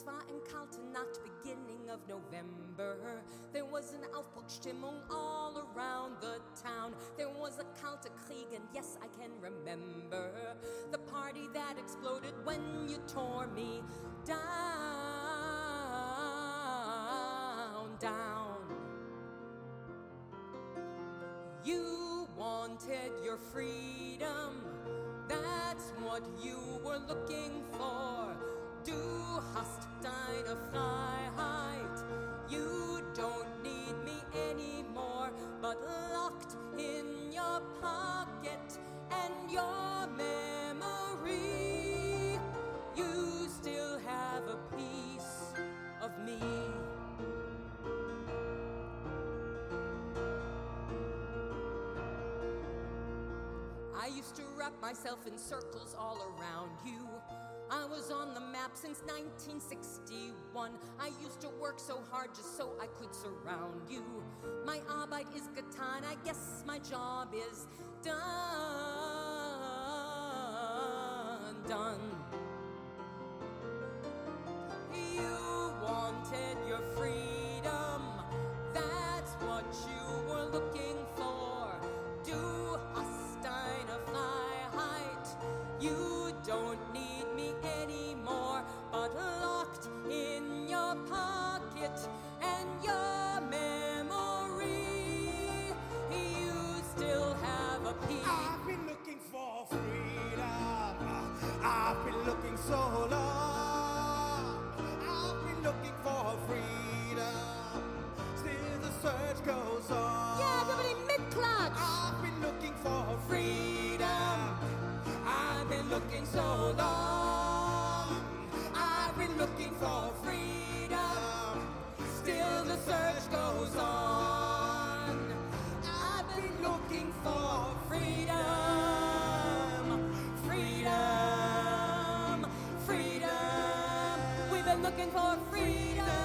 Es war eine kalte Nacht, beginning of November. There was an Aufbruchstimmung all around the town. There was a kalte Krieg, and yes, I can remember the party that exploded when you tore me down, down. You wanted your freedom, that's what you were looking for. Du hast deine Freiheit, you don't need me anymore, but locked in your pocket and your memory, you still have a piece of me. I used to wrap myself in circles all around you. I was on the map since 1961. I used to work so hard just so I could surround you. My Arbeit ist getan, I guess my job is done, done. You wanted your freedom, that's what you were looking for. Du hast deine Freiheit, you don't need me anymore, but locked in your pocket and your memory, you still have a piece. I've been looking for freedom, I've been looking so long. I've been looking for freedom, still the search goes on. Yeah, everybody mid-clutch. I've been looking for freedom, I've been looking so long. I've been looking for freedom, still the search goes on. I've been looking for freedom, freedom, freedom. We've been looking for freedom.